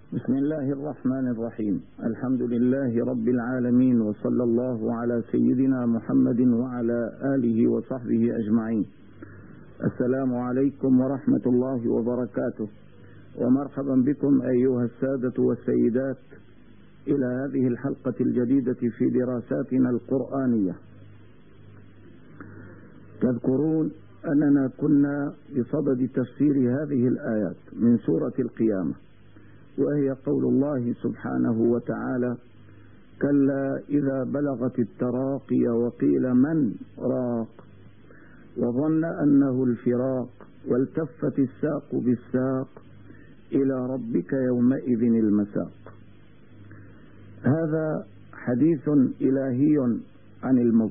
بسم الله الرحمن الرحيم. الحمد لله رب العالمين، وصلى الله على سيدنا محمد وعلى آله وصحبه أجمعين. السلام عليكم ورحمة الله وبركاته، ومرحبا بكم أيها السادة والسيدات إلى هذه الحلقة الجديدة في دراساتنا القرآنية. تذكرون أننا كنا بصدد تفسير هذه الآيات من سورة القيامة، وهي قول الله سبحانه وتعالى: كلا إذا بلغت التراقي وقيل من راق وظن أنه الفراق والتفت الساق بالساق إلى ربك يومئذ المساق. هذا حديث إلهي عن الموت،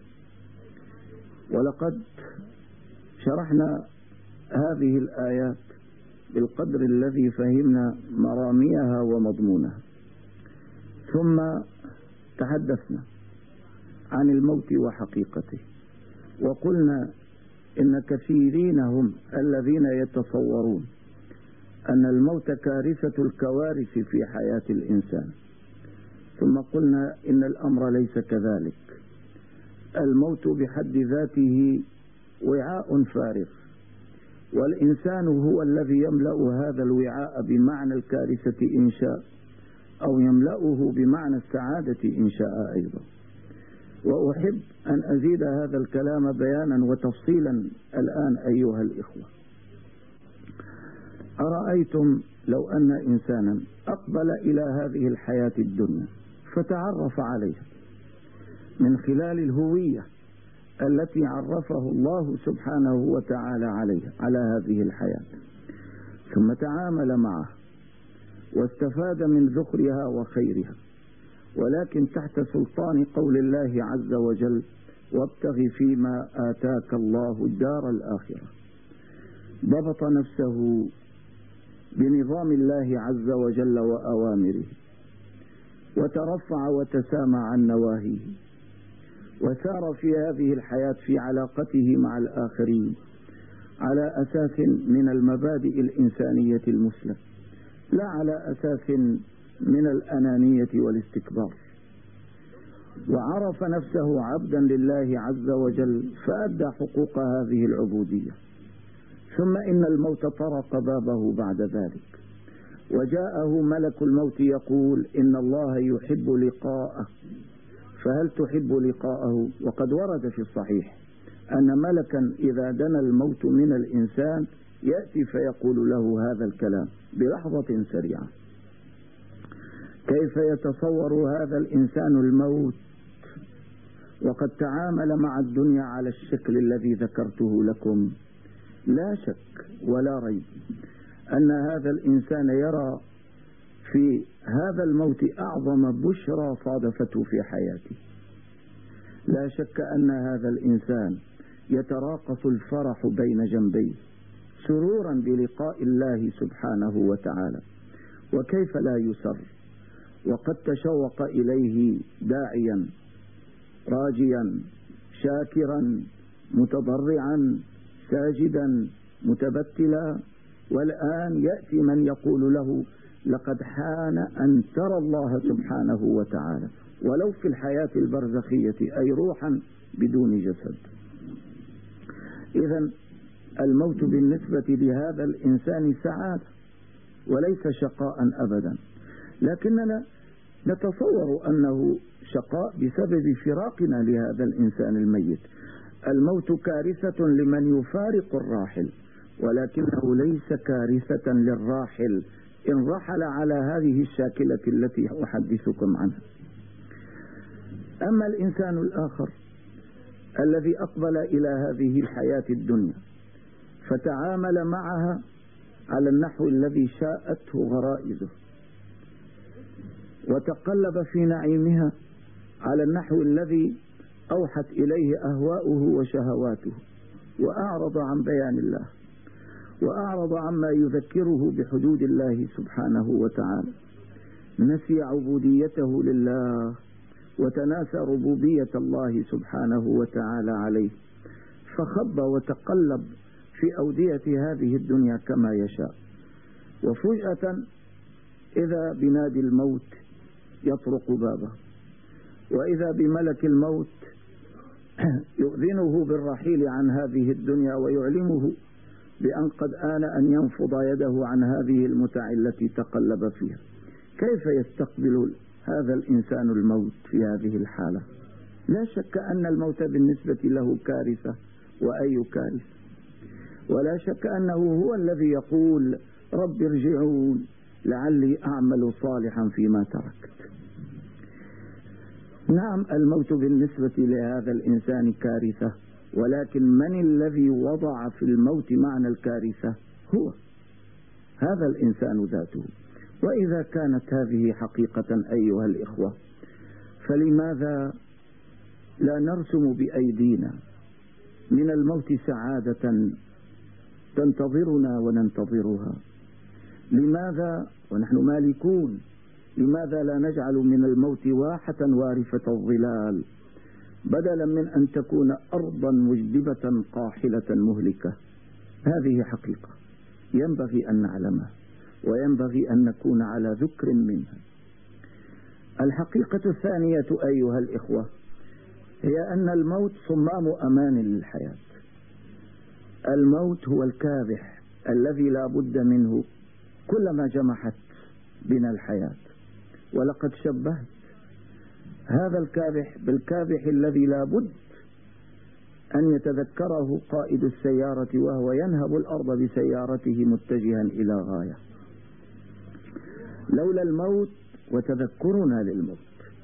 ولقد شرحنا هذه الآيات بالقدر الذي فهمنا مراميها ومضمونها، ثم تحدثنا عن الموت وحقيقته، وقلنا إن كثيرين هم الذين يتصورون أن الموت كارثة الكوارث في حياة الإنسان، ثم قلنا إن الأمر ليس كذلك. الموت بحد ذاته وعاء فارغ، والإنسان هو الذي يملأ هذا الوعاء بمعنى الكارثة إن شاء، أو يملأه بمعنى السعادة إن شاء أيضا. وأحب أن أزيد هذا الكلام بيانا وتفصيلا الآن أيها الإخوة. أرأيتم لو أن إنسانا أقبل إلى هذه الحياة الدنيا فتعرف عليها من خلال الهوية التي عرفه الله سبحانه وتعالى عليها على هذه الحياة، ثم تعامل معها واستفاد من ذخرها وخيرها، ولكن تحت سلطان قول الله عز وجل: وابتغ فيما آتاك الله الدار الآخرة. ضبط نفسه بنظام الله عز وجل وأوامره، وترفع وتسامى عن نواهيه، وسار في هذه الحياة في علاقته مع الآخرين على أساس من المبادئ الإنسانية المثلى، لا على أساس من الأنانية والاستكبار، وعرف نفسه عبدا لله عز وجل فأدى حقوق هذه العبودية. ثم إن الموت طرق بابه بعد ذلك، وجاءه ملك الموت يقول: إن الله يحب لقاءه، فهل تحب لقاءه؟ وقد ورد في الصحيح أن ملكا إذا دنا الموت من الإنسان يأتي فيقول له هذا الكلام بلحظة سريعة. كيف يتصور هذا الإنسان الموت وقد تعامل مع الدنيا على الشكل الذي ذكرته لكم؟ لا شك ولا ريب أن هذا الإنسان يرى في هذا الموت أعظم بشرى صادفته في حياته. لا شك أن هذا الإنسان يتراقص الفرح بين جنبيه سرورا بلقاء الله سبحانه وتعالى، وكيف لا يسر وقد تشوق إليه داعيا راجيا شاكرا متضرعا ساجدا متبتلا، والآن يأتي من يقول له: لقد حان أن ترى الله سبحانه وتعالى ولو في الحياة البرزخية، أي روحا بدون جسد. إذن الموت بالنسبة لهذا الإنسان سعادة وليس شقاء أبدا، لكننا نتصور أنه شقاء بسبب فراقنا لهذا الإنسان الميت. الموت كارثة لمن يفارق الراحل، ولكنه ليس كارثة للراحل إن رحل على هذه الشاكلة التي أحدثكم عنها. أما الإنسان الآخر الذي أقبل إلى هذه الحياة الدنيا فتعامل معها على النحو الذي شاءته غرائزه، وتقلب في نعيمها على النحو الذي أوحت إليه أهواؤه وشهواته، وأعرض عن بيان الله، وأعرض عما يذكره بحدود الله سبحانه وتعالى، نسي عبوديته لله وتناسى ربوبية الله سبحانه وتعالى عليه، فخب وتقلب في أودية هذه الدنيا كما يشاء. وفجأة إذا بنادي الموت يطرق بابه، وإذا بملك الموت يؤذنه بالرحيل عن هذه الدنيا ويعلمه بأن قد آن أن ينفض يده عن هذه المتاع التي تقلب فيها. كيف يستقبل هذا الإنسان الموت في هذه الحالة؟ لا شك أن الموت بالنسبة له كارثة، وأي كارثة، ولا شك أنه هو الذي يقول رب ارجعون لعلي أعمل صالحا فيما تركت. نعم، الموت بالنسبة لهذا الإنسان كارثة، ولكن من الذي وضع في الموت معنى الكارثة؟ هو هذا الإنسان ذاته. وإذا كانت هذه حقيقة أيها الإخوة، فلماذا لا نرسم بأيدينا من الموت سعادة تنتظرنا وننتظرها؟ لماذا ونحن مالكون لماذا لا نجعل من الموت واحة وارفة الظلال، بدلا من أن تكون أرضا مجدبة قاحلة مهلكة؟ هذه حقيقة ينبغي أن نعلمها، وينبغي أن نكون على ذكر منها. الحقيقة الثانية أيها الإخوة هي أن الموت صمام أمان للحياة. الموت هو الكابح الذي لا بد منه كلما جمحت بنا الحياة، ولقد شبهت هذا الكابح بالكابح الذي لا بد أن يتذكره قائد السيارة وهو ينهب الأرض بسيارته متجها إلى غاية. لولا الموت وتذكرنا للموت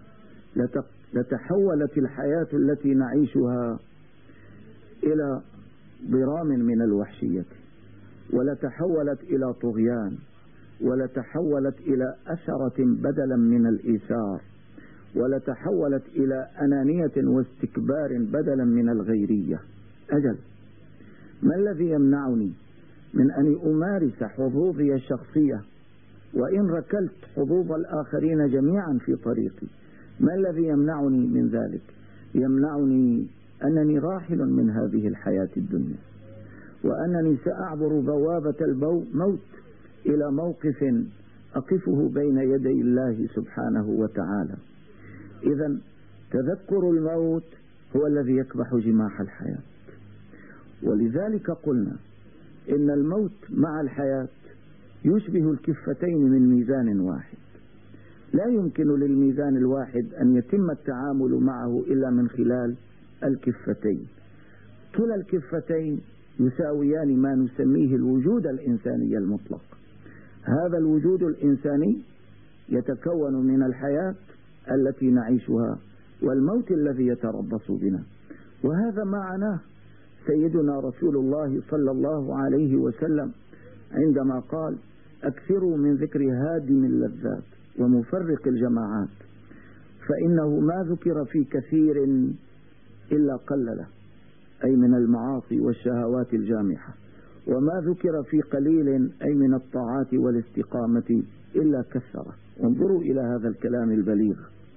لتحولت الحياة التي نعيشها إلى ضرام من الوحشية، ولتحولت إلى طغيان، ولتحولت إلى أثرة بدلا من الإيثار، ولتحولت إلى أنانية واستكبار بدلا من الغيرية. أجل، ما الذي يمنعني من أن أمارس حظوظي الشخصية وإن ركلت حظوظ الآخرين جميعا في طريقي؟ ما الذي يمنعني من ذلك؟ يمنعني أنني راحل من هذه الحياة الدنيا، وأنني سأعبر بوابة الموت إلى موقف أقفه بين يدي الله سبحانه وتعالى. إذن تذكر الموت هو الذي يكبح جماح الحياة. ولذلك قلنا إن الموت مع الحياة يشبه الكفتين من ميزان واحد. لا يمكن للميزان الواحد أن يتم التعامل معه إلا من خلال الكفتين. كلا الكفتين يساويان ما نسميه الوجود الإنساني المطلق. هذا الوجود الإنساني يتكون من الحياة التي نعيشها والموت الذي يتربص بنا. وهذا ما عناه سيدنا رسول الله صلى الله عليه وسلم عندما قال: أكثروا من ذكر هادم اللذات ومفرق الجماعات، فإنه ما ذكر في كثير إلا قلله، أي من المعاصي والشهوات الجامحة، وما ذكر في قليل أي من الطاعات والاستقامة إلا كثره. انظروا إلى هذا الكلام البليغ.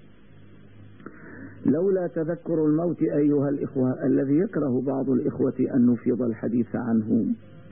لولا تذكر الموت أيها الإخوة الذي يكره بعض الإخوة أن نفيض الحديث عنه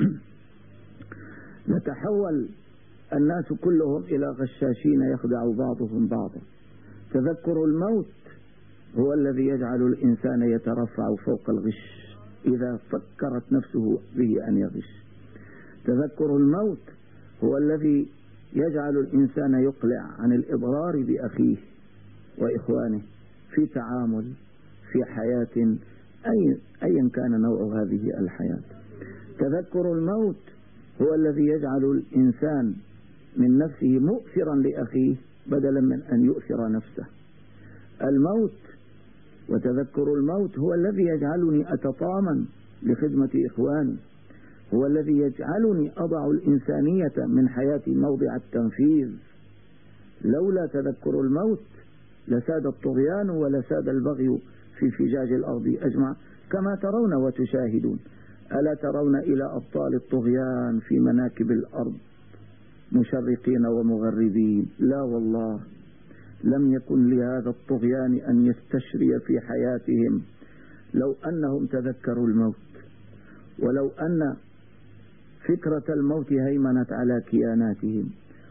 لتحول الناس كلهم إلى غشاشين يخدع بعضهم بعضا. تذكر الموت هو الذي يجعل الإنسان يترفع فوق الغش إذا فكرت نفسه به أن يغش. تذكر الموت هو الذي يجعل الإنسان يقلع عن الإضرار بأخيه وإخوانه في تعامل في حياة أيا كان نوع هذه الحياة. تذكر الموت هو الذي يجعل الإنسان من نفسه مؤثرا لأخيه بدلا من أن يؤثر نفسه. الموت وتذكر الموت هو الذي يجعلني أتطامن لخدمة إخواني، هو الذي يجعلني أضع الإنسانية من حياتي موضع التنفيذ. لولا تذكر الموت لساد الطغيان ولساد البغي في فجاج الأرض أجمع كما ترون وتشاهدون. ألا ترون إلى أبطال الطغيان في مناكب الأرض مشرقين ومغربين؟ لا والله، لم يكن لهذا الطغيان أن يستشري في حياتهم لو أنهم تذكروا الموت، ولو أن فكرة الموت هيمنت على كياناتهم،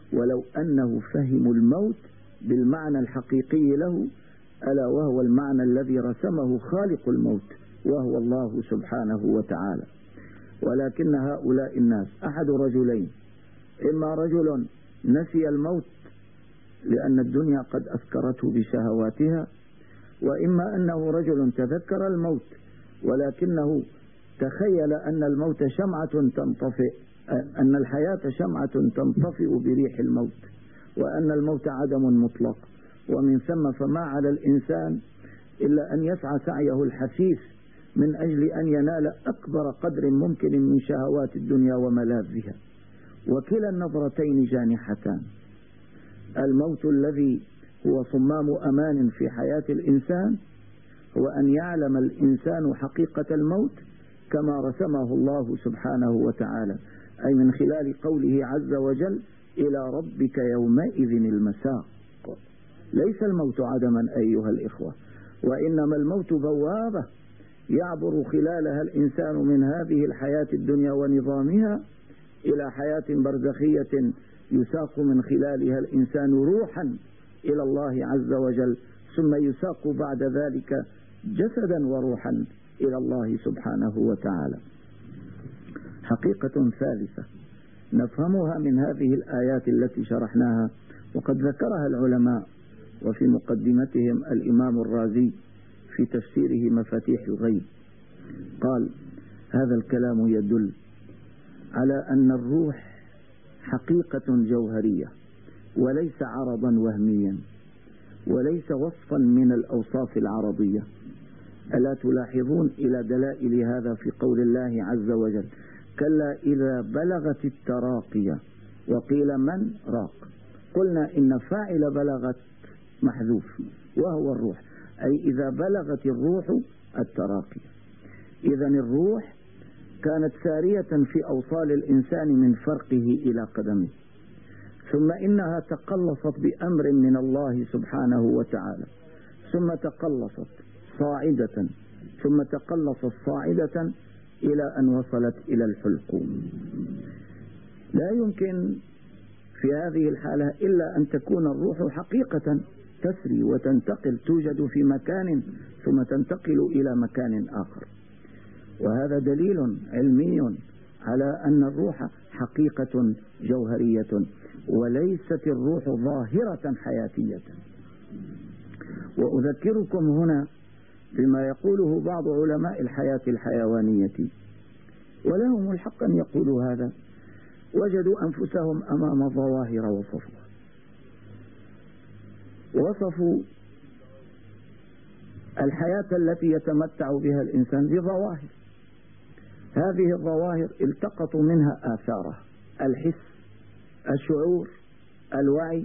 ولو أنه فهموا الموت بالمعنى الحقيقي له، ألا وهو المعنى الذي رسمه خالق الموت وهو الله سبحانه وتعالى. ولكن هؤلاء الناس أحد رجلين: إما رجل نسي الموت لأن الدنيا قد أسكرته بشهواتها، وإما أنه رجل تذكر الموت ولكنه تخيل أن الموت شمعة تنطفئ، أن الحياة شمعة تنطفئ بريح الموت، وأن الموت عدم مطلق، ومن ثم فما على الإنسان إلا أن يسعى سعيه الحثيث من أجل أن ينال أكبر قدر ممكن من شهوات الدنيا وملاذها. وكلا النظرتين جانحتان. الموت الذي هو صمام أمان في حياة الإنسان هو أن يعلم الإنسان حقيقة الموت كما رسمه الله سبحانه وتعالى، أي من خلال قوله عز وجل: إلى ربك يومئذ المساق. ليس الموت عدما أيها الإخوة، وإنما الموت بوابة يعبر خلالها الإنسان من هذه الحياة الدنيا ونظامها إلى حياة برزخية يساق من خلالها الإنسان روحا إلى الله عز وجل، ثم يساق بعد ذلك جسدا وروحا إلى الله سبحانه وتعالى. حقيقة ثالثة نفهمها من هذه الآيات التي شرحناها وقد ذكرها العلماء، وفي مقدمتهم الإمام الرازي في تفسيره مفاتيح الغيب قال: هذا الكلام يدل على أن الروح حقيقة جوهرية وليس عرضا وهميا وليس وصفا من الأوصاف العرضية. ألا تلاحظون إلى دلائل هذا في قول الله عز وجل: كلا إذا بلغت التراقية وقيل من راق. قلنا إن فاعل بلغت محذوف وهو الروح، أي إذا بلغت الروح التراقية. إذن الروح كانت سارية في أوصال الإنسان من فرقه إلى قدمه، ثم إنها تقلصت بأمر من الله سبحانه وتعالى، ثم تقلصت صاعدة، ثم تقلصت صاعدة إلى أن وصلت إلى الحلقوم. لا يمكن في هذه الحالة إلا أن تكون الروح حقيقة تسري وتنتقل، توجد في مكان ثم تنتقل إلى مكان آخر. وهذا دليل علمي على أن الروح حقيقة جوهرية وليست الروح ظاهرة حياتية. وأذكركم هنا بما يقوله بعض علماء الحياة الحيوانية، ولهم الحق أن يقولوا هذا، وجدوا أنفسهم أمام ظواهر وصفوا الحياة التي يتمتع بها الإنسان بظواهر. هذه الظواهر التقطوا منها آثاره: الحس، الشعور، الوعي،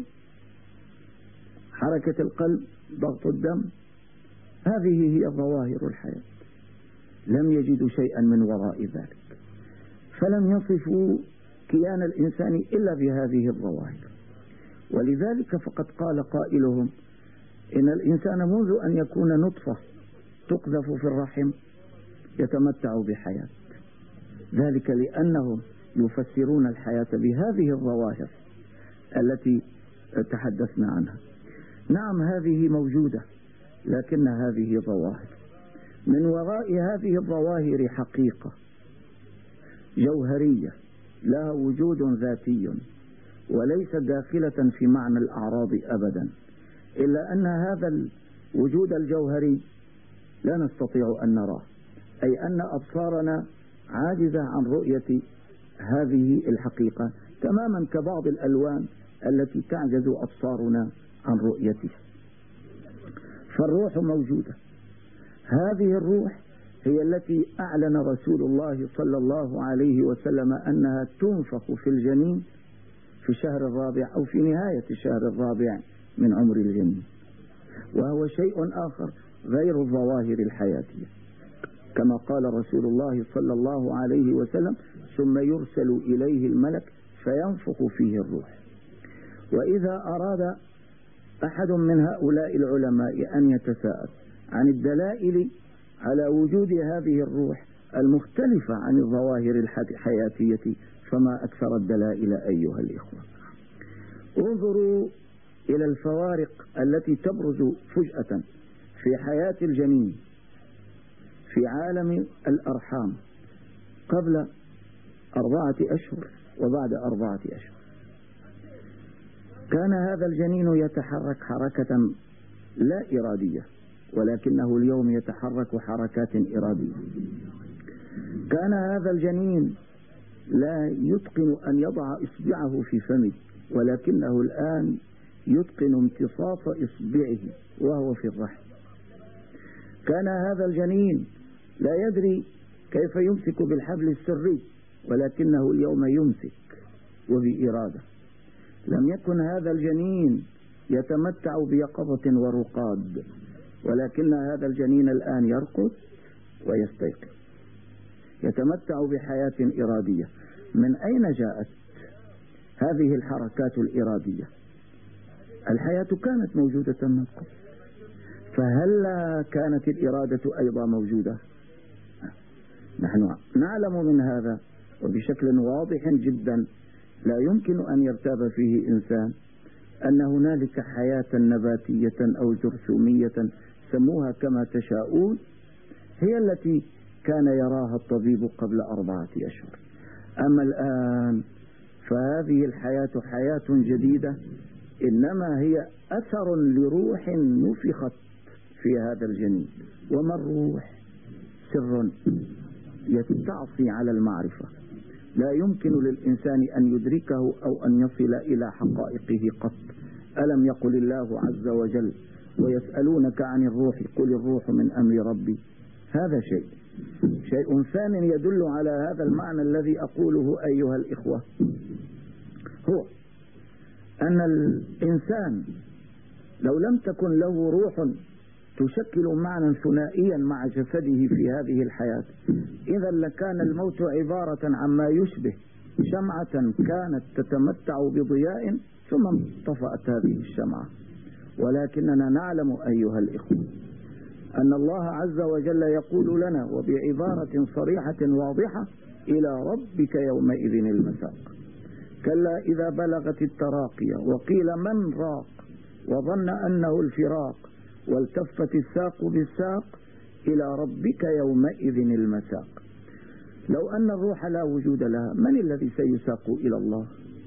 حركة القلب، ضغط الدم. هذه هي ظواهر الحياة، لم يجدوا شيئا من وراء ذلك، فلم يصفوا كيان الإنسان إلا بهذه الظواهر. ولذلك فقد قال قائلهم إن الإنسان منذ أن يكون نطفة تقذف في الرحم يتمتع بحياة، ذلك لأنهم يفسرون الحياة بهذه الظواهر التي تحدثنا عنها. نعم هذه موجودة، لكن هذه ظواهر، من وراء هذه الظواهر حقيقة جوهرية لها وجود ذاتي وليس داخلة في معنى الأعراض أبدا، إلا أن هذا الوجود الجوهري لا نستطيع أن نراه، أي أن أبصارنا عاجزة عن رؤية هذه الحقيقة تماما كبعض الألوان التي تعجز أبصارنا عن رؤيتها. فالروح موجودة. هذه الروح هي التي أعلن رسول الله صلى الله عليه وسلم أنها تنفخ في الجنين في الشهر الرابع أو في نهاية الشهر الرابع من عمر الجنين، وهو شيء آخر غير الظواهر الحياتية، كما قال رسول الله صلى الله عليه وسلم: ثم يرسل إليه الملك فينفخ فيه الروح. وإذا أراد أحد من هؤلاء العلماء أن يتساءل عن الدلائل على وجود هذه الروح المختلفة عن الظواهر الحياتية، فما أكثر الدلائل أيها الإخوة. انظروا إلى الفوارق التي تبرز فجأة في حياة الجنين في عالم الأرحام قبل 4 أشهر وبعد 4 أشهر. كان هذا الجنين يتحرك حركة لا إرادية، ولكنه اليوم يتحرك حركات إرادية. كان هذا الجنين لا يتقن أن يضع إصبعه في فمه، ولكنه الآن يتقن امتصاص إصبعه وهو في الرحم. كان هذا الجنين لا يدري كيف يمسك بالحبل السري، ولكنه اليوم يمسك وبإرادة. لم يكن هذا الجنين يتمتع بيقظة ورقاد، ولكن هذا الجنين الآن يرقد ويستيقظ، يتمتع بحياة إرادية. من أين جاءت هذه الحركات الإرادية؟ الحياة كانت موجودة من قبل، فهل كانت الإرادة أيضا موجودة؟ نحن نعلم من هذا وبشكل واضح جدا لا يمكن أن يرتاب فيه إنسان أن هنالك حياة نباتية أو جرثومية، سموها كما تشاءون، هي التي كان يراها الطبيب قبل 4 أشهر. أما الآن فهذه الحياة حياة جديدة، إنما هي أثر لروح نفخت في هذا الجنين. وما الروح؟ سر يستعصي على المعرفة، لا يمكن للإنسان أن يدركه أو أن يصل إلى حقائقه قط. ألم يقل الله عز وجل: ويسألونك عن الروح قل الروح من أمر ربي. هذا شيء ثاني يدل على هذا المعنى الذي أقوله أيها الإخوة، هو أن الإنسان لو لم تكن له روح تشكل معنى ثنائيا مع جسده في هذه الحياة، إذا لكان الموت عبارة عما يشبه شمعة كانت تتمتع بضياء ثم انطفأت هذه الشمعة. ولكننا نعلم أيها الإخوة أن الله عز وجل يقول لنا وبعبارة صريحة واضحة: إلى ربك يومئذ المساق. كلا إذا بلغت التراقي وقيل من راق وظن أنه الفراق والتفت الساق بالساق إلى ربك يومئذ المساق. لو أن الروح لا وجود لها، من الذي سيساق إلى الله؟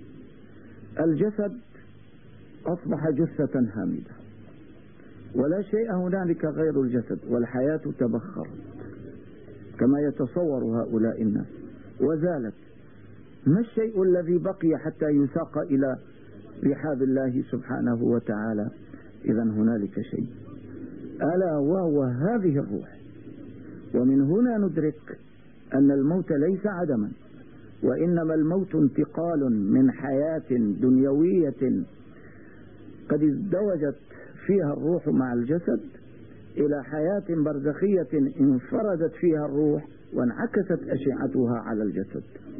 الجسد أصبح جثة هامدة ولا شيء هنالك غير الجسد، والحياة تبخرت كما يتصور هؤلاء الناس وزالت. ما الشيء الذي بقي حتى يساق إلى رحاب الله سبحانه وتعالى؟ إذا هنالك شيء، ألا وهو هذه الروح. ومن هنا ندرك أن الموت ليس عدما، وإنما الموت انتقال من حياة دنيوية قد ازدوجت فيها الروح مع الجسد إلى حياة برزخية انفردت فيها الروح وانعكست أشعتها على الجسد.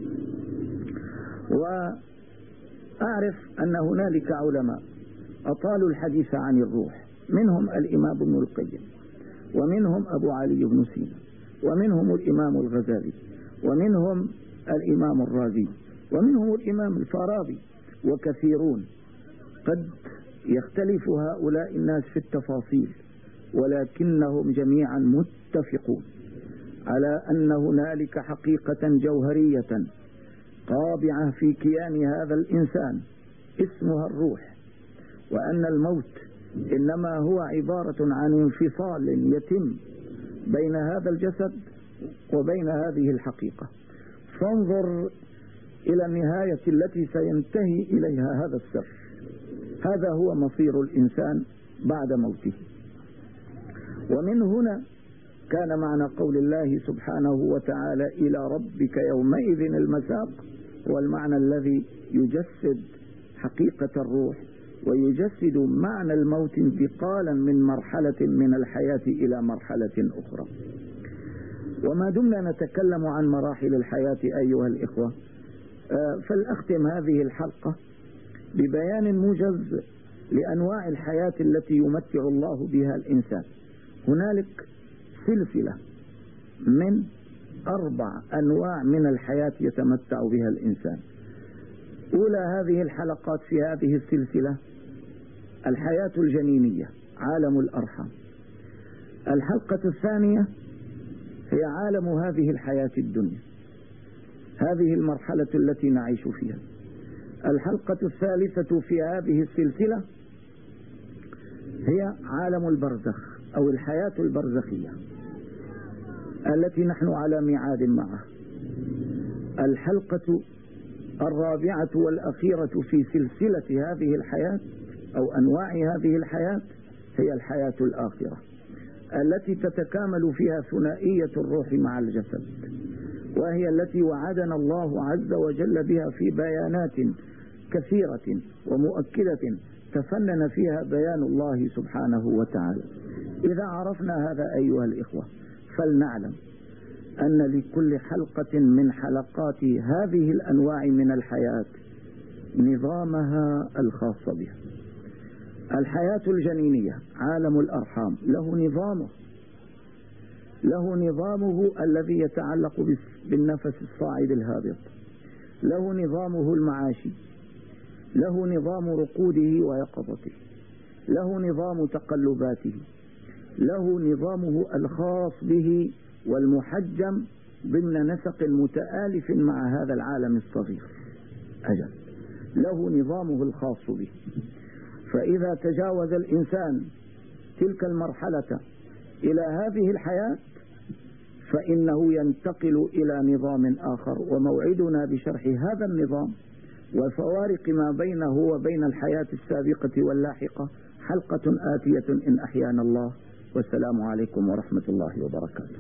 وأعرف أن هنالك علماء أطالوا الحديث عن الروح، منهم الإمام ابن القيم، ومنهم أبو علي بن سينا، ومنهم الإمام الغزالي، ومنهم الإمام الرازي، ومنهم الإمام الفارابي، وكثيرون. قد يختلف هؤلاء الناس في التفاصيل، ولكنهم جميعا متفقون على أن هنالك حقيقة جوهرية طابعة في كيان هذا الإنسان اسمها الروح، وأن الموت إنما هو عبارة عن انفصال يتم بين هذا الجسد وبين هذه الحقيقة. فانظر إلى النهاية التي سينتهي إليها هذا السر. هذا هو مصير الإنسان بعد موته. ومن هنا كان معنى قول الله سبحانه وتعالى: إلى ربك يومئذ المساق، والمعنى الذي يجسد حقيقة الروح ويجسد معنى الموت انتقالا من مرحلة من الحياة إلى مرحلة أخرى. وما دمنا نتكلم عن مراحل الحياة أيها الإخوة، فلأختم هذه الحلقة ببيان موجز لأنواع الحياة التي يمتع الله بها الإنسان. هنالك سلسلة من 4 أنواع من الحياة يتمتع بها الإنسان. أولى هذه الحلقات في هذه السلسلة الحياة الجنينية، عالم الأرحام. الحلقة الثانية هي عالم هذه الحياة الدنيا، هذه المرحلة التي نعيش فيها. الحلقة الثالثة في هذه السلسلة هي عالم البرزخ أو الحياة البرزخية التي نحن على ميعاد معها. الحلقة الرابعة والأخيرة في سلسلة هذه الحياة أو أنواع هذه الحياة هي الحياة الآخرة التي تتكامل فيها ثنائية الروح مع الجسد، وهي التي وعدنا الله عز وجل بها في بيانات كثيرة ومؤكدة تفنن فيها بيان الله سبحانه وتعالى. إذا عرفنا هذا أيها الإخوة فلنعلم أن لكل حلقة من حلقات هذه الأنواع من الحياة نظامها الخاص بها. الحياة الجنينية عالم الأرحام له نظامه الذي يتعلق بالنفس الصاعد الهابط، له نظامه المعاشي، له نظام رقوده ويقظته، له نظام تقلباته، له نظامه الخاص به والمحجم ضمن نسق متآلف مع هذا العالم الصغير. أجل له نظامه الخاص به. فإذا تجاوز الإنسان تلك المرحلة إلى هذه الحياة فإنه ينتقل إلى نظام آخر، وموعدنا بشرح هذا النظام وفوارق ما بينه وبين الحياة السابقة واللاحقة حلقة آتية إن أحيانا الله. والسلام عليكم ورحمة الله وبركاته.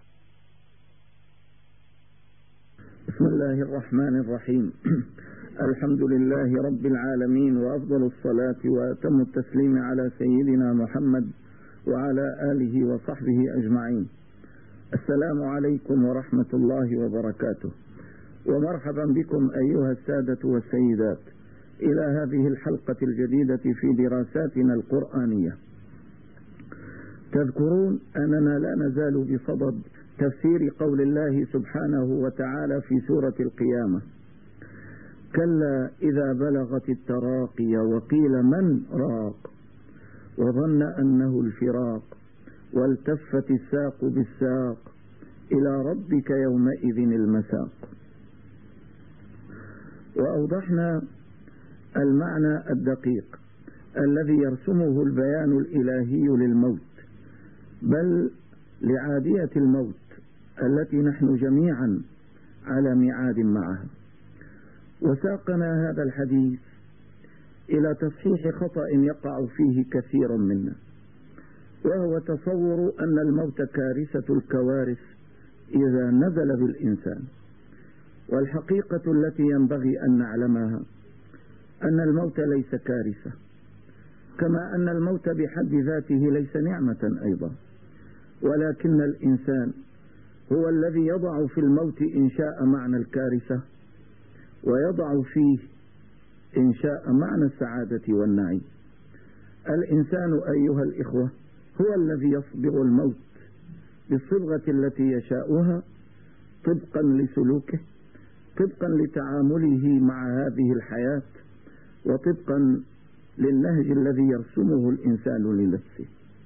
بسم الله الرحمن الرحيم. الحمد لله رب العالمين، وأفضل الصلاة وأتم التسليم على سيدنا محمد وعلى آله وصحبه أجمعين. السلام عليكم ورحمة الله وبركاته، ومرحبا بكم أيها السادة والسيدات إلى هذه الحلقة الجديدة في دراساتنا القرآنية. تذكرون أننا لا نزال بصدد تفسير قول الله سبحانه وتعالى في سورة القيامة: كلا إذا بلغت التراقي وقيل من راق وظن أنه الفراق والتفت الساق بالساق إلى ربك يومئذ المساق. وأوضحنا المعنى الدقيق الذي يرسمه البيان الإلهي للموت، بل لعادية الموت التي نحن جميعا على ميعاد معها. وساقنا هذا الحديث إلى تصحيح خطأ يقع فيه كثير منا، وهو تصور أن الموت كارثة الكوارث إذا نزل بالإنسان. والحقيقة التي ينبغي أن نعلمها أن الموت ليس كارثة، كما أن الموت بحد ذاته ليس نعمة أيضا، ولكن الإنسان هو الذي يضع في الموت إنشاء معنى الكارثة، ويضع فيه إنشاء معنى السعادة والنعيم. الإنسان أيها الإخوة هو الذي يصبغ الموت بالصبغة التي يشاؤها طبقا لسلوكه، طبقا لتعامله مع هذه الحياة، وطبقا للنهج الذي يرسمه الإنسان لنفسه.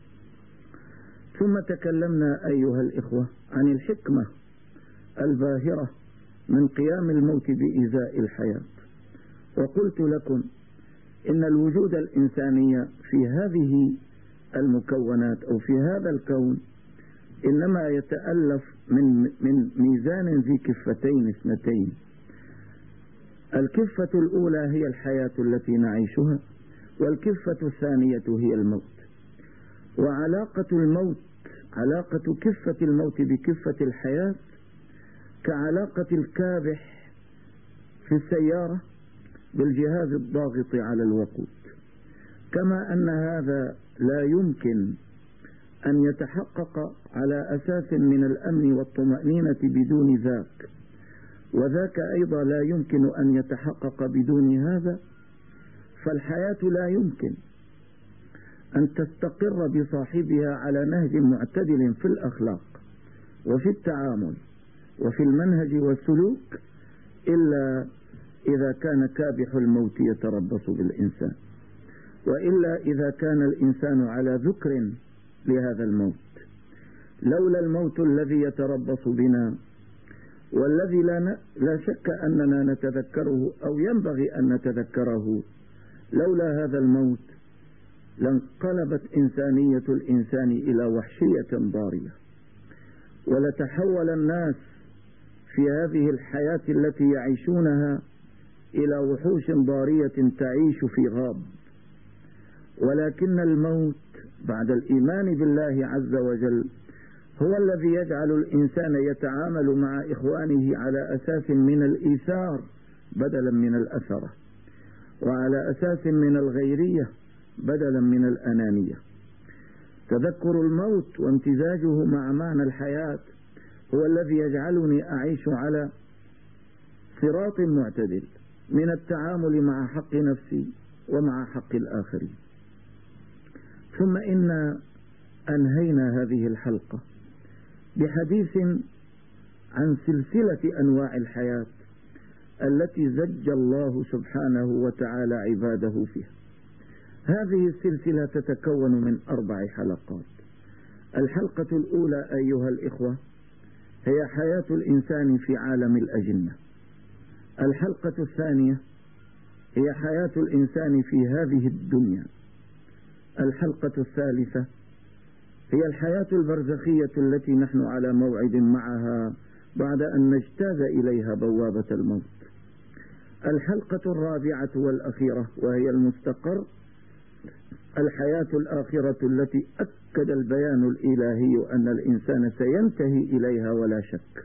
ثم تكلمنا أيها الإخوة عن الحكمة الباهرة من قيام الموت بإزاء الحياة، وقلت لكم إن الوجود الإنساني في هذه المكونات أو في هذا الكون إنما يتألف من ميزان ذي كفتين اثنتين. الكفة الأولى هي الحياة التي نعيشها، والكفة الثانية هي الموت. وعلاقة الموت، علاقة كفة الموت بكفة الحياة كعلاقة الكابح في السيارة بالجهاز الضاغط على الوقود، كما أن هذا لا يمكن أن يتحقق على أساس من الأمن والطمأنينة بدون ذاك، وذاك أيضا لا يمكن أن يتحقق بدون هذا. فالحياة لا يمكن أن تستقر بصاحبها على نهج معتدل في الأخلاق وفي التعامل وفي المنهج والسلوك إلا إذا كان كابح الموت يتربص بالإنسان، وإلا إذا كان الإنسان على ذكر لهذا الموت. لولا الموت الذي يتربص بنا والذي لا شك أننا نتذكره أو ينبغي أن نتذكره، لولا هذا الموت لانقلبت إنسانية الإنسان إلى وحشية ضارية، ولتحول الناس في هذه الحياة التي يعيشونها إلى وحوش ضارية تعيش في غاب. ولكن الموت بعد الإيمان بالله عز وجل هو الذي يجعل الإنسان يتعامل مع إخوانه على أساس من الإيثار بدلا من الأثرة، وعلى أساس من الغيرية بدلا من الأنانية. تذكر الموت وامتزاجه مع معنى الحياة هو الذي يجعلني أعيش على صراط معتدل من التعامل مع حق نفسي ومع حق الآخرين. ثم إن أنهينا هذه الحلقة بحديث عن سلسلة أنواع الحياة التي زج الله سبحانه وتعالى عباده فيها. هذه السلسلة تتكون من 4 حلقات. الحلقة الأولى أيها الإخوة هي حياة الإنسان في عالم الأجنة. الحلقة الثانية هي حياة الإنسان في هذه الدنيا. الحلقة الثالثة هي الحياة البرزخية التي نحن على موعد معها بعد أن نجتاز إليها بوابة الموت. الحلقة الرابعة والأخيرة وهي المستقر، الحياة الآخرة التي أكد البيان الإلهي أن الإنسان سينتهي إليها ولا شك.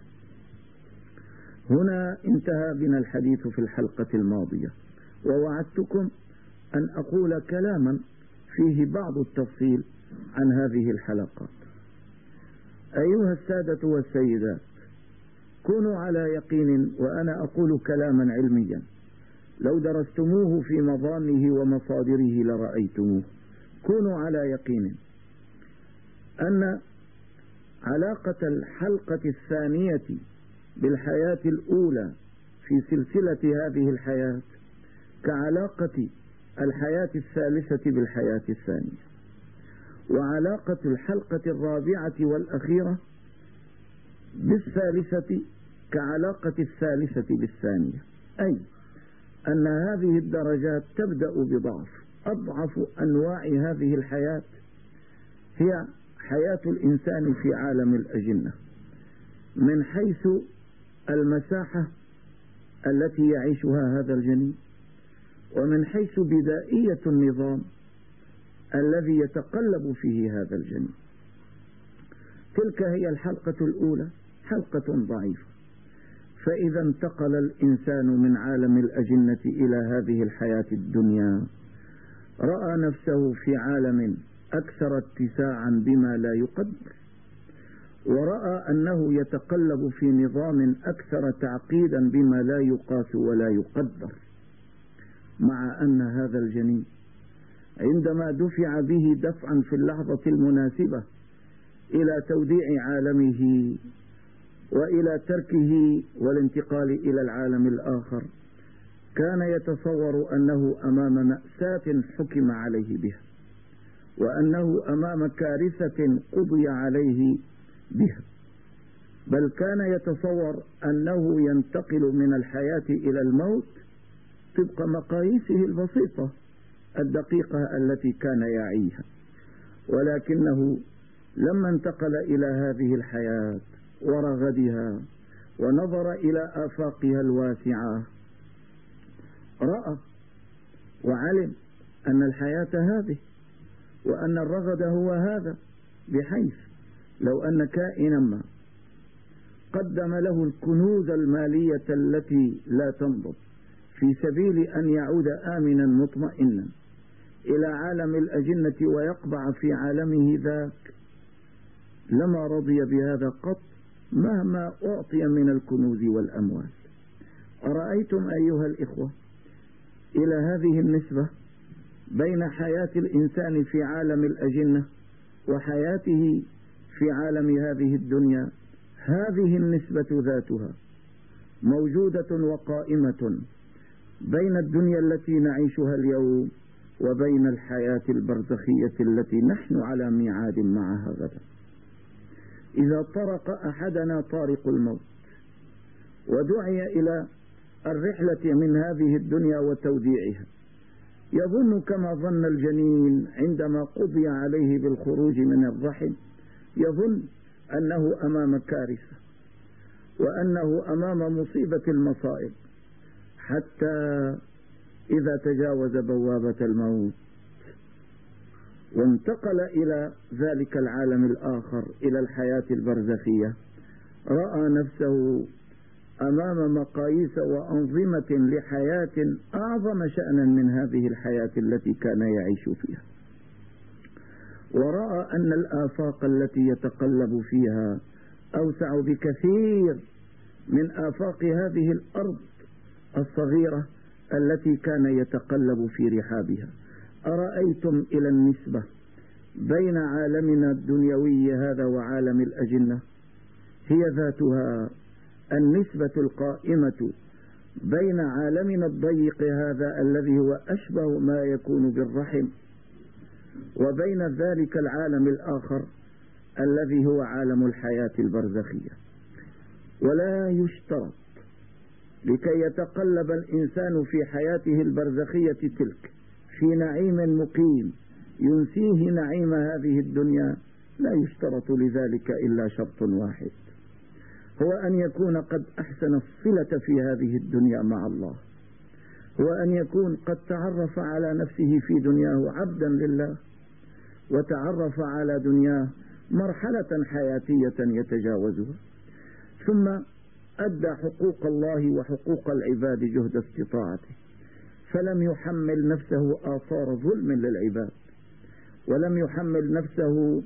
هنا انتهى بنا الحديث في الحلقة الماضية، ووعدتكم أن أقول كلاما فيه بعض التفصيل عن هذه الحلقات. أيها السادة والسيدات، كونوا على يقين، وأنا أقول كلاما علميا لو درستموه في مظانه ومصادره لرأيتموه. كونوا على يقين أن علاقة الحلقة الثانية بالحياة الأولى في سلسلة هذه الحياة كعلاقة الحياة الثالثة بالحياة الثانية، وعلاقة الحلقة الرابعة والأخيرة بالثالثة كعلاقة الثالثة بالثانية، أي أن هذه الدرجات تبدأ بضعف. أضعف أنواع هذه الحياة هي حياة الإنسان في عالم الأجنة من حيث المساحة التي يعيشها هذا الجنين، ومن حيث بدائية النظام الذي يتقلب فيه هذا الجنين. تلك هي الحلقة الأولى، حلقة ضعيفة. فإذا انتقل الإنسان من عالم الأجنة إلى هذه الحياة الدنيا رأى نفسه في عالم أكثر اتساعا بما لا يقدر، ورأى أنه يتقلب في نظام أكثر تعقيدا بما لا يقاس ولا يقدر، مع أن هذا الجنين عندما دفع به دفعا في اللحظة المناسبة إلى توديع عالمه وإلى تركه والانتقال إلى العالم الآخر، كان يتصور أنه أمام مأساة حكم عليه بها، وأنه أمام كارثة قضي عليه بها، بل كان يتصور أنه ينتقل من الحياة إلى الموت طبق مقاييسه البسيطة الدقيقة التي كان يعيها. ولكنه لما انتقل إلى هذه الحياة ورغدها ونظر إلى آفاقها الواسعة، رأى وعلم أن الحياة هذه وأن الرغد هو هذا، بحيث لو أن كائنا ما قدم له الكنوز المالية التي لا تنضب في سبيل أن يعود آمنا مطمئنا إلى عالم الأجنة ويقبع في عالمه ذاك، لما رضي بهذا قط مهما أعطي من الكنوز والأموال. أرأيتم أيها الإخوة إلى هذه النسبة بين حياة الإنسان في عالم الأجنة وحياته في عالم هذه الدنيا؟ هذه النسبة ذاتها موجودة وقائمة بين الدنيا التي نعيشها اليوم وبين الحياة البرزخية التي نحن على ميعاد معها غدا. إذا طرق أحدنا طارق الموت ودعي إلى الرحلة من هذه الدنيا وتوديعها، يظن كما ظن الجنين عندما قضي عليه بالخروج من الرحم، يظن أنه أمام كارثة وأنه أمام مصيبة المصائب، حتى إذا تجاوز بوابة الموت وانتقل إلى ذلك العالم الآخر، إلى الحياة البرزخية، رأى نفسه أمام مقاييس وأنظمة لحياة أعظم شأنا من هذه الحياة التي كان يعيش فيها، ورأى أن الآفاق التي يتقلب فيها أوسع بكثير من آفاق هذه الأرض الصغيرة التي كان يتقلب في رحابها. أرأيتم إلى النسبة بين عالمنا الدنيوي هذا وعالم الأجنة، هي ذاتها النسبة القائمة بين عالمنا الضيق هذا الذي هو أشبه ما يكون بالرحم، وبين ذلك العالم الآخر الذي هو عالم الحياة البرزخية. ولا يشترط لكي يتقلب الإنسان في حياته البرزخية تلك في نعيم مقيم ينسيه نعيم هذه الدنيا، لا يشترط لذلك إلا شرط واحد، هو أن يكون قد أحسن الصلة في هذه الدنيا مع الله، هو أن يكون قد تعرف على نفسه في دنياه عبدا لله، وتعرف على دنياه مرحلة حياتية يتجاوزها، ثم أدى حقوق الله وحقوق العباد جهد استطاعته، فلم يحمل نفسه آثار ظلم للعباد، ولم يحمل نفسه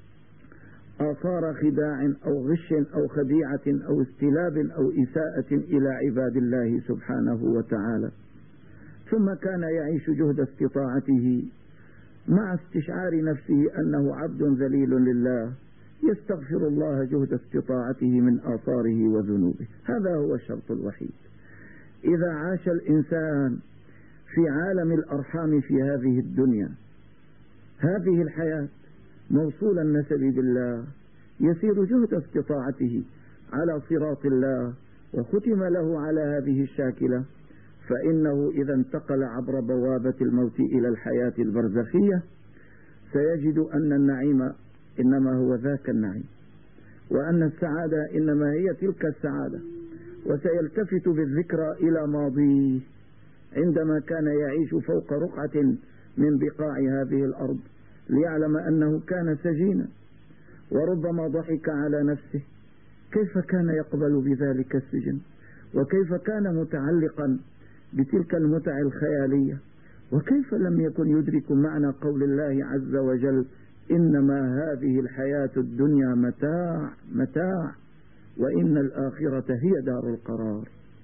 آثار خداع أو غش أو خديعة أو استلاب أو إساءة إلى عباد الله سبحانه وتعالى، ثم كان يعيش جهد استطاعته مع استشعار نفسه أنه عبد ذليل لله يستغفر الله جهد استطاعته من آثاره وذنوبه. هذا هو الشرط الوحيد. إذا عاش الإنسان في عالم الأرحام في هذه الدنيا، هذه الحياة موصول النسب بالله، يسير جهد استطاعته على صراط الله وختم له على هذه الشاكلة، فإنه إذا انتقل عبر بوابة الموت إلى الحياة البرزخية سيجد أن النعيم إنما هو ذاك النعيم، وأن السعادة إنما هي تلك السعادة، وسيلتفت بالذكرى إلى ماضيه عندما كان يعيش فوق رقعة من بقاع هذه الأرض ليعلم أنه كان سجينا، وربما ضحك على نفسه كيف كان يقبل بذلك السجن، وكيف كان متعلقا بتلك المتع الخيالية، وكيف لم يكن يدرك معنى قول الله عز وجل: إنما هذه الحياة الدنيا متاع وإن الآخرة هي دار القرار.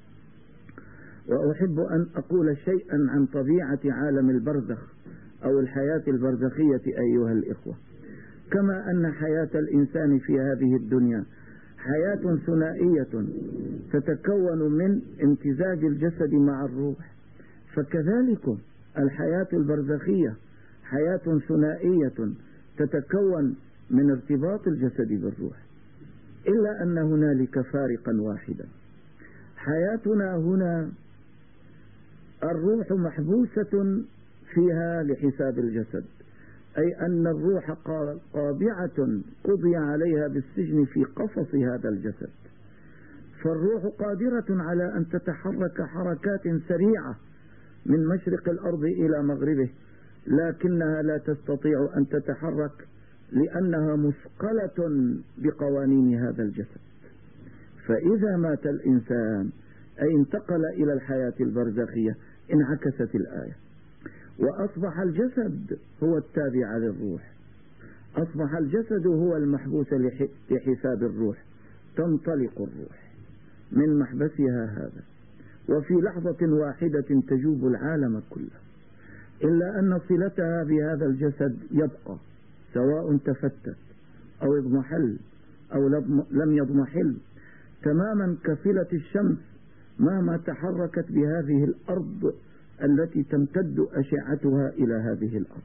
وأحب أن أقول شيئا عن طبيعة عالم البرزخ أو الحياة البرزخية أيها الإخوة. كما أن حياة الإنسان في هذه الدنيا حياة ثنائية تتكون من امتزاج الجسد مع الروح، فكذلك الحياة البرزخية حياة ثنائية تتكون من ارتباط الجسد بالروح، إلا أن هنالك فارقا واحدا. حياتنا هنا الروح محبوسة فيها لحساب الجسد، أي أن الروح قابعة قضي عليها بالسجن في قفص هذا الجسد، فالروح قادرة على أن تتحرك حركات سريعة من مشرق الأرض إلى مغربه، لكنها لا تستطيع أن تتحرك لأنها مثقلة بقوانين هذا الجسد. فإذا مات الإنسان أي انتقل إلى الحياة البرزخية انعكست الآية، وأصبح الجسد هو التابع للروح، أصبح الجسد هو المحبوس لحساب الروح، تنطلق الروح من محبسها هذا، وفي لحظة واحدة تجوب العالم كله، إلا أن صلتها بهذا الجسد يبقى، سواء تفتت أو اضمحل أو لم يضمحل، تماما كصلة الشمس مهما تحركت بهذه الأرض التي تمتد أشعتها إلى هذه الأرض.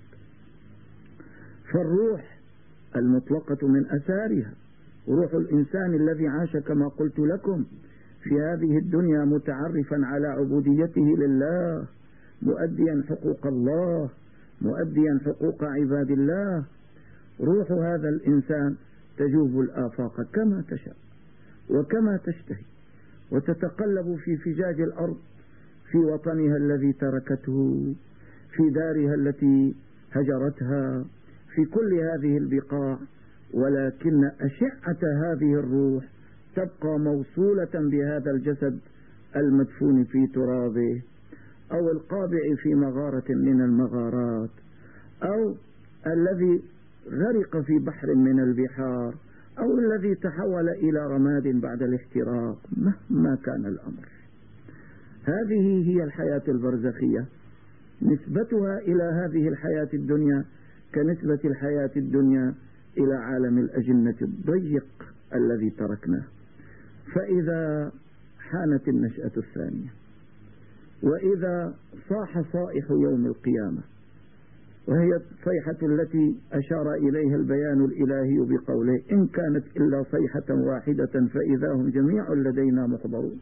فالروح المطلقة من أثارها روح الإنسان الذي عاش كما قلت لكم في هذه الدنيا متعرفا على عبوديته لله، مؤديا حقوق الله، مؤديا حقوق عباد الله. روح هذا الإنسان تجوب الآفاق كما تشاء وكما تشتهي، وتتقلب في فجاج الأرض، في وطنها الذي تركته، في دارها التي هجرتها، في كل هذه البقاع. ولكن أشعة هذه الروح تبقى موصولة بهذا الجسد المدفون في ترابه، أو القابع في مغارة من المغارات، أو الذي غرق في بحر من البحار، أو الذي تحول إلى رماد بعد الاحتراق. مهما كان الأمر، هذه هي الحياة البرزخية. نسبتها إلى هذه الحياة الدنيا كنسبة الحياة الدنيا إلى عالم الأجنة الضيق الذي تركناه. فإذا حانت النشأة الثانية، وإذا صاح صائح يوم القيامة، وهي الصيحة التي أشار إليها البيان الإلهي بقوله: إن كانت إلا صيحة واحدة فإذا هم جميع لدينا محضرون.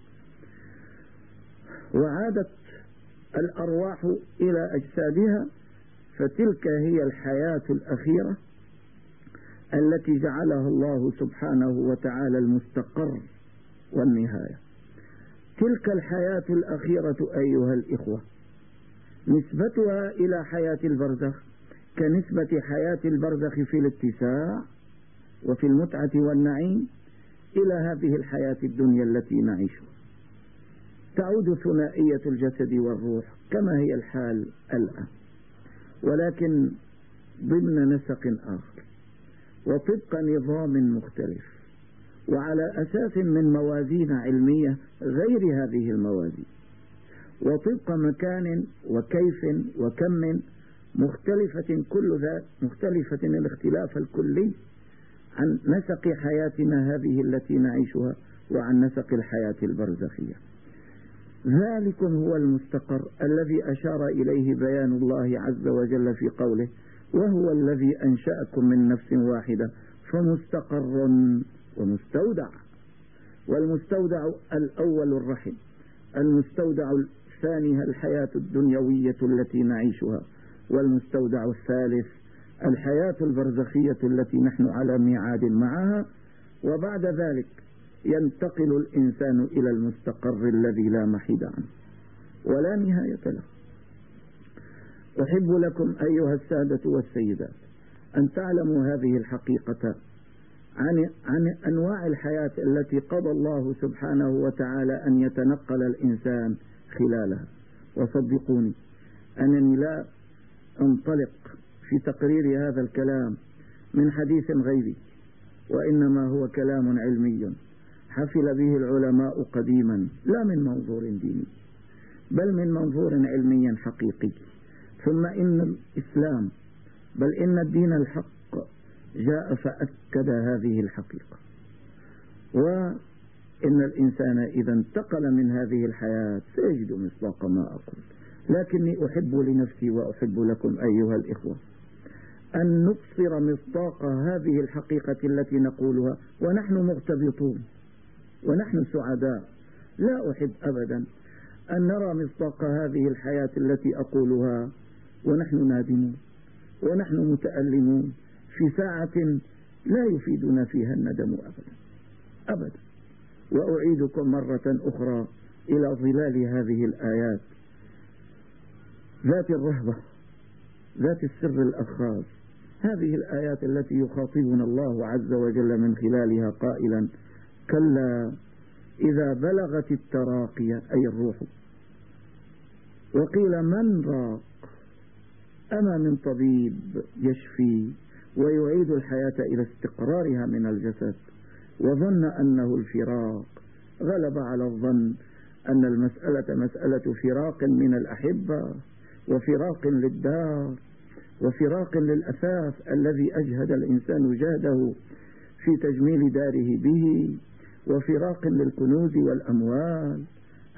وعادت الأرواح إلى أجسادها، فتلك هي الحياة الأخيرة التي جعلها الله سبحانه وتعالى المستقر والنهاية. تلك الحياة الأخيرة أيها الإخوة نسبتها إلى حياة البرزخ كنسبة حياة البرزخ في الاتساع وفي المتعة والنعيم إلى هذه الحياة الدنيا التي نعيشها. تعود ثنائية الجسد والروح كما هي الحال الآن، ولكن ضمن نسق آخر وطبق نظام مختلف، وعلى أساس من موازين علمية غير هذه الموازين، وطبق مكان وكيف وكم مختلفة، كل ذات مختلفة الاختلاف الكلي عن نسق حياتنا هذه التي نعيشها وعن نسق الحياة البرزخية. ذلكم هو المستقر الذي أشار إليه بيان الله عز وجل في قوله: وهو الذي أنشأكم من نفس واحدة فمستقر ومستودع. والمستودع الأول الرحم، المستودع الثاني الحياة الدنيوية التي نعيشها، والمستودع الثالث الحياة البرزخية التي نحن على ميعاد معها. وبعد ذلك ينتقل الإنسان إلى المستقر الذي لا محيد عنه ولا نهاية له. أحب لكم أيها السادة والسيدات أن تعلموا هذه الحقيقة عن أنواع الحياة التي قضى الله سبحانه وتعالى أن يتنقل الإنسان خلالها. وصدقوني أنني لا أنطلق في تقرير هذا الكلام من حديث غيبي، وإنما هو كلام علمي حفل به العلماء قديما، لا من منظور ديني بل من منظور علمي حقيقي. ثم إن الإسلام بل إن الدين الحق جاء فأكد هذه الحقيقة. وإن الإنسان إذا انتقل من هذه الحياة سيجد مصداق ما أقول، لكني أحب لنفسي وأحب لكم أيها الإخوة أن نبصر مصداق هذه الحقيقة التي نقولها ونحن مغتبطون ونحن سعداء. لا أحب أبدا أن نرى مصداق هذه الحياة التي أقولها ونحن نادمون ونحن متألمون في ساعة لا يفيدنا فيها الندم أبدا أبدا. وأعيدكم مرة أخرى إلى ظلال هذه الآيات ذات الرهبة ذات السر الأخاذ، هذه الآيات التي يخاطبنا الله عز وجل من خلالها قائلا: كلا إذا بلغت التراقي أي الروح. وقيل من راق، أما من طبيب يشفي ويعيد الحياة إلى استقرارها من الجسد، وظن أنه الفراق. غلب على الظن أن المسألة مسألة فراق من الأحبة، وفراق للدار، وفراق للأساس الذي أجهد الإنسان جهده في تجميل داره به، وفراق للكنوز والأموال.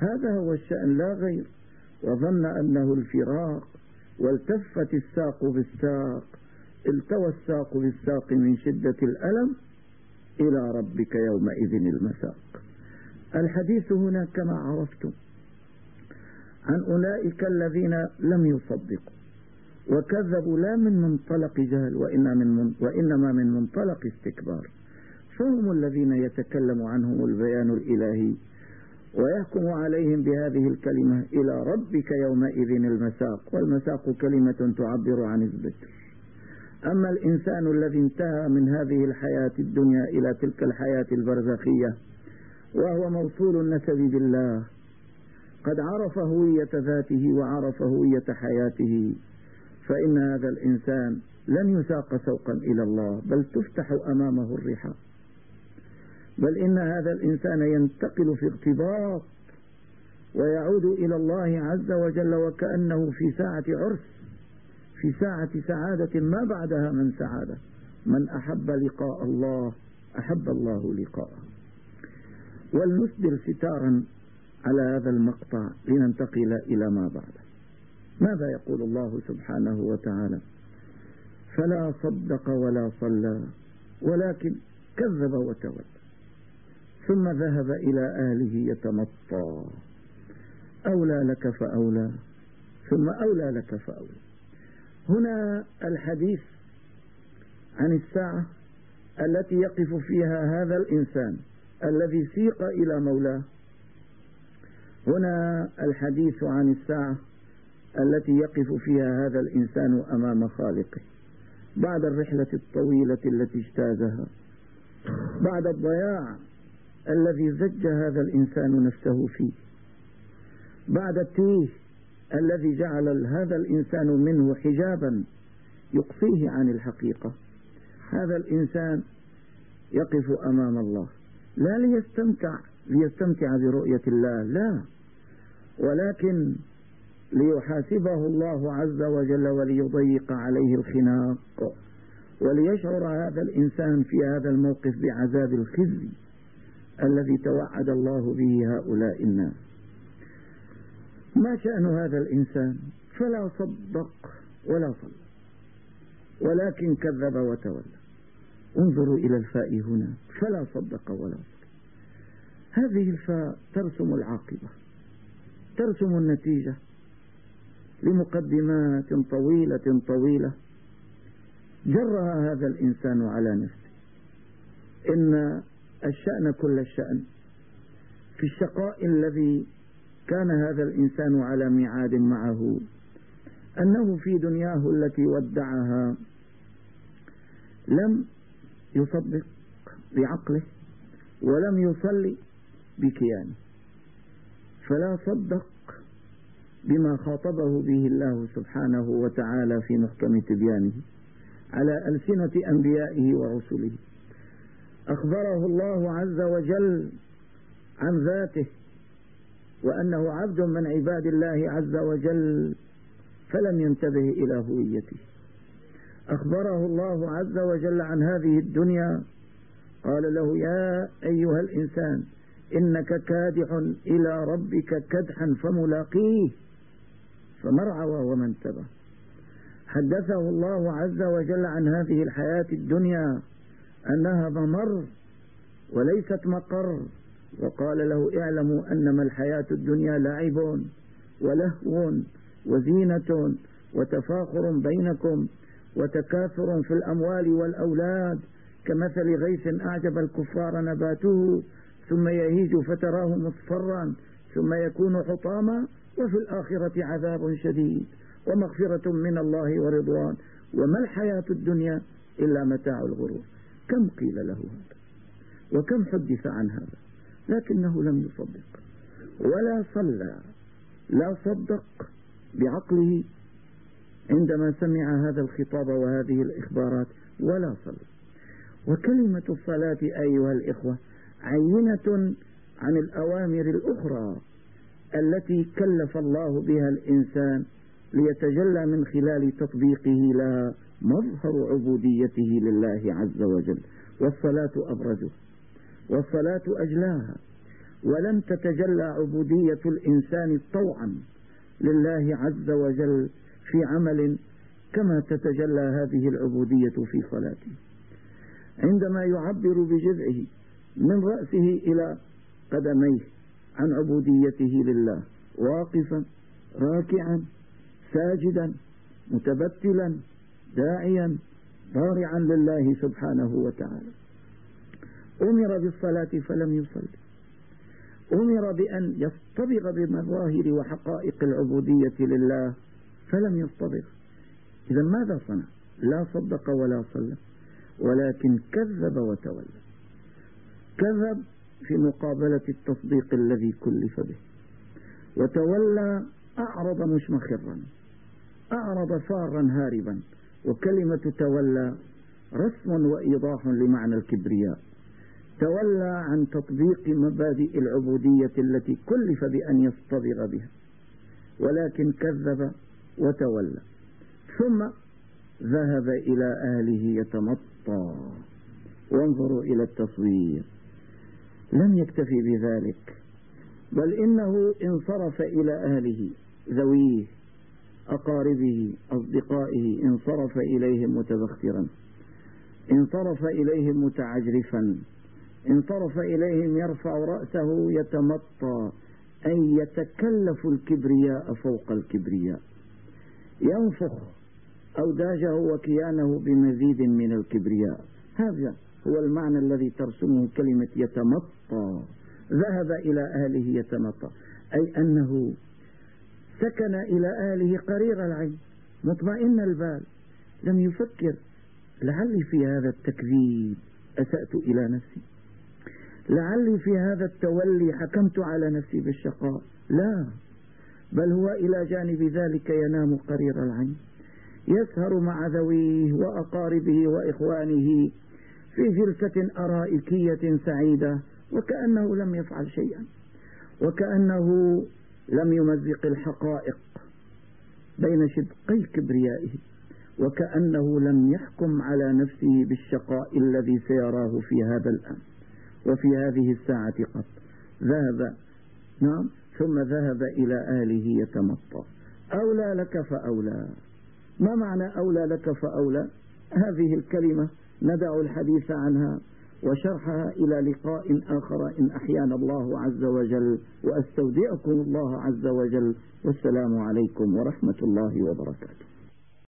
هذا هو الشأن لا غير. وظن أنه الفراق، والتفت الساق بالساق، التوى الساق بالساق من شدة الألم، إلى ربك يومئذ المساق. الحديث هنا كما عرفتم عن أولئك الذين لم يصدقوا وكذبوا، لا من منطلق جهل وإنما من منطلق استكبار، فهم الذين يتكلم عنهم البيان الإلهي ويحكم عليهم بهذه الكلمة: إلى ربك يومئذ المساق. والمساق كلمة تعبر عن الذكر. أما الإنسان الذي انتهى من هذه الحياة الدنيا إلى تلك الحياة البرزخية وهو موصول النسب بالله، قد عرف هوية ذاته وعرف هوية حياته، فإن هذا الإنسان لن يساق سوقا إلى الله، بل تفتح أمامه الرحاب، بل إن هذا الإنسان ينتقل في اغتباط ويعود إلى الله عز وجل وكأنه في ساعة عرس، في ساعة سعادة ما بعدها من سعادة. من أحب لقاء الله أحب الله لقاءه. ولنسدل ستارا على هذا المقطع لننتقل إلى ما بعده. ماذا يقول الله سبحانه وتعالى؟ فلا صدق ولا صلى ولكن كذب وتولى ثم ذهب إلى أهله يتمطى، أولى لك فأولى ثم أولى لك فأولى. هنا الحديث عن الساعة التي يقف فيها هذا الإنسان الذي سيق إلى مولاه. هنا الحديث عن الساعة التي يقف فيها هذا الإنسان أمام خالقه بعد الرحلة الطويلة التي اجتازها، بعد الضياع الذي زج هذا الإنسان نفسه فيه، بعد التيه الذي جعل هذا الإنسان منه حجابا يقصيه عن الحقيقة. هذا الإنسان يقف أمام الله لا ليستمتع برؤية الله، لا، ولكن ليحاسبه الله عز وجل وليضيق عليه الخناق، وليشعر هذا الإنسان في هذا الموقف بعذاب الخزي الذي توعد الله به هؤلاء الناس. ما شأن هذا الإنسان؟ فلا صدق ولا صلى ولكن كذب وتولى. انظروا إلى الفاء هنا، فلا صدق ولا صلى. هذه الفاء ترسم العاقبة، ترسم النتيجة لمقدمات طويلة جرها هذا الإنسان على نفسه. إن الشأن كل الشأن في الشقاء الذي كان هذا الإنسان على ميعاد معه، أنه في دنياه التي ودعها لم يصدق بعقله ولم يصلي بكيانه، فلا صدق بما خاطبه به الله سبحانه وتعالى في محكم تبيانه على ألسنة أنبيائه ورسله. أخبره الله عز وجل عن ذاته وأنه عبد من عباد الله عز وجل، فلم ينتبه إلى هويته. أخبره الله عز وجل عن هذه الدنيا، قال له: يا أيها الإنسان إنك كادح إلى ربك كدحا فملاقيه، فمرعوى ومن تبه. حدثه الله عز وجل عن هذه الحياة الدنيا أنها ممر وليست مقر، وقال له: اعلموا أنما الحياة الدنيا لعب ولهو وزينة وتفاخر بينكم وتكاثر في الأموال والأولاد كمثل غيث أعجب الكفار نباته ثم يهيج فتراه مصفرا ثم يكون حطاما وفي الآخرة عذاب شديد ومغفرة من الله ورضوان وما الحياة الدنيا إلا متاع الغرور. كم قيل له هذا وكم حدث عن هذا، لكنه لم يصدق ولا صلى، لا صدق بعقله عندما سمع هذا الخطاب وهذه الإخبارات، ولا صلى. وكلمة الصلاة أيها الإخوة عينة عن الأوامر الأخرى التي كلف الله بها الإنسان ليتجلى من خلال تطبيقه لها مظهر عبوديته لله عز وجل. والصلاة أبرزه، والصلاة أجلاها، ولن تتجلى عبودية الإنسان طوعا لله عز وجل في عمل كما تتجلى هذه العبودية في صلاته. عندما يعبر بجذعه من رأسه إلى قدميه عن عبوديته لله، واقفا راكعا ساجدا متبتلا داعيا ضارعا لله سبحانه وتعالى. أمر بالصلاة فلم يصلي، أمر بأن يصطبغ بمظاهر وحقائق العبودية لله فلم يصطبغ. إذا ماذا صنع؟ لا صدق ولا صلى، ولكن كذب وتولى. كذب في مقابلة التصديق الذي كلف به، وتولى أعرض مشمخرا، أعرض فارا هاربا. وكلمة تولى رسم وإيضاح لمعنى الكبرياء. تولى عن تطبيق مبادئ العبودية التي كلف بأن يصطبغ بها، ولكن كذب وتولى. ثم ذهب إلى أهله يتمطى. وانظروا إلى التصوير، لم يكتفي بذلك، بل إنه انصرف إلى أهله ذويه أقاربه أصدقائه، انصرف إليهم متبخترا، انصرف إليهم متعجرفا، انصرف إليهم يرفع رأسه يتمطى، أي يتكلف الكبرياء فوق الكبرياء، ينفخ أوداجه وكيانه بمزيد من الكبرياء. هذا هو المعنى الذي ترسمه كلمة يتمطى. ذهب إلى أهله يتمطى، أي أنه سكن إلى أهله قرير العين مطمئن البال، لم يفكر لعلي في هذا التكذيب أسأت إلى نفسي، لعلي في هذا التولي حكمت على نفسي بالشقاء. لا، بل هو إلى جانب ذلك ينام قرير العين، يسهر مع ذويه وأقاربه وإخوانه في جلسة أرائكية سعيدة، وكأنه لم يفعل شيئا، وكأنه لم يمزق الحقائق بين شدقي كبريائه، وكأنه لم يحكم على نفسه بالشقاء الذي سيراه في هذا الآن وفي هذه الساعة قط. ذهب، نعم، ثم ذهب إلى أهله يتمطى. أولى لك فأولى. ما معنى أولى لك فأولى؟ هذه الكلمة ندع الحديث عنها وشرحها إلى لقاء آخر إن أحيانا الله عز وجل، وأستودعكم الله عز وجل، والسلام عليكم ورحمة الله وبركاته.